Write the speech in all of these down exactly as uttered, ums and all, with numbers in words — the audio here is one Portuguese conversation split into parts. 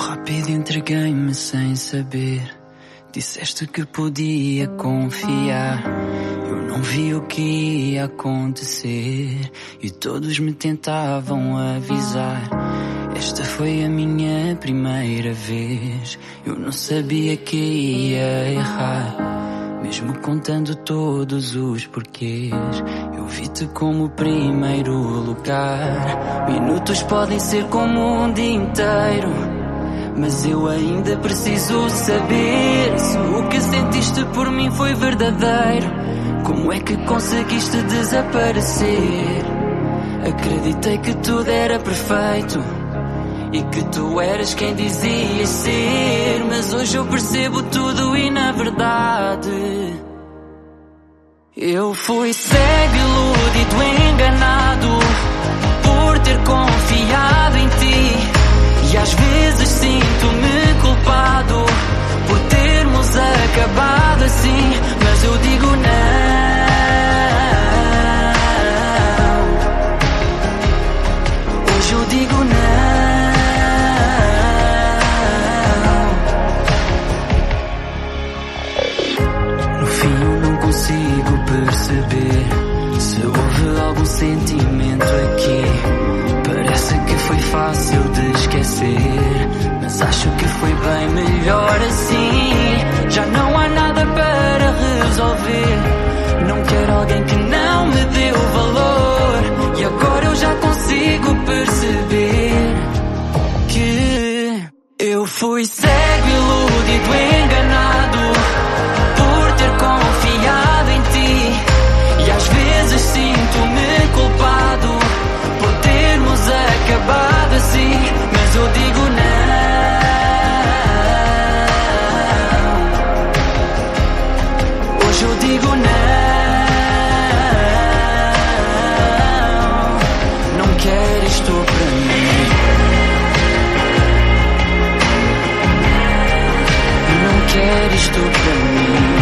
rápido entreguei-me sem saber. Disseste que podia confiar. Eu não vi o que ia acontecer e todos me tentavam avisar. Esta foi a minha primeira vez. Eu não sabia que ia errar. Mesmo contando todos os porquês, eu vi-te como primeiro lugar. Minutos podem ser como um dia inteiro, mas eu ainda preciso saber se o que sentiste por mim foi verdadeiro. Como é que conseguiste desaparecer? Acreditei que tudo era perfeito e que tu eras quem dizias ser, mas hoje eu percebo tudo e na verdade eu fui cego, iludido, enganado por ter confiado em ti. E às vezes sinto-me culpado por termos acabado assim, mas eu digo não. Hoje eu digo não. Consigo perceber se houve algum sentimento aqui. Parece que foi fácil de esquecer, mas acho que foi bem melhor assim. Já não há nada para resolver. Não quero alguém que não me deu valor. E agora eu já consigo perceber que eu fui cego, iludido, enganado por ter confiado em ti. E às vezes sinto-me culpado por termos acabado assim, mas eu digo não. Hoje eu digo não. Não queres tu para mim. Não queres tu para mim.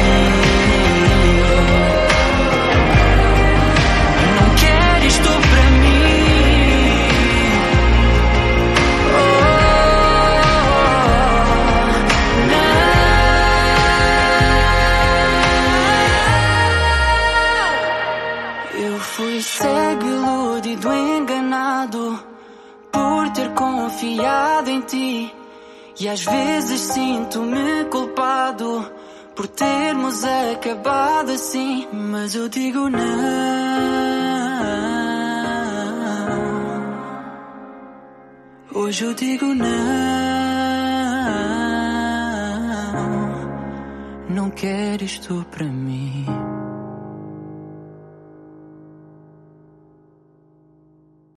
Confiado em ti, e às vezes sinto-me culpado por termos acabado assim, mas eu digo não. Hoje eu digo não. Não queres tu para mim.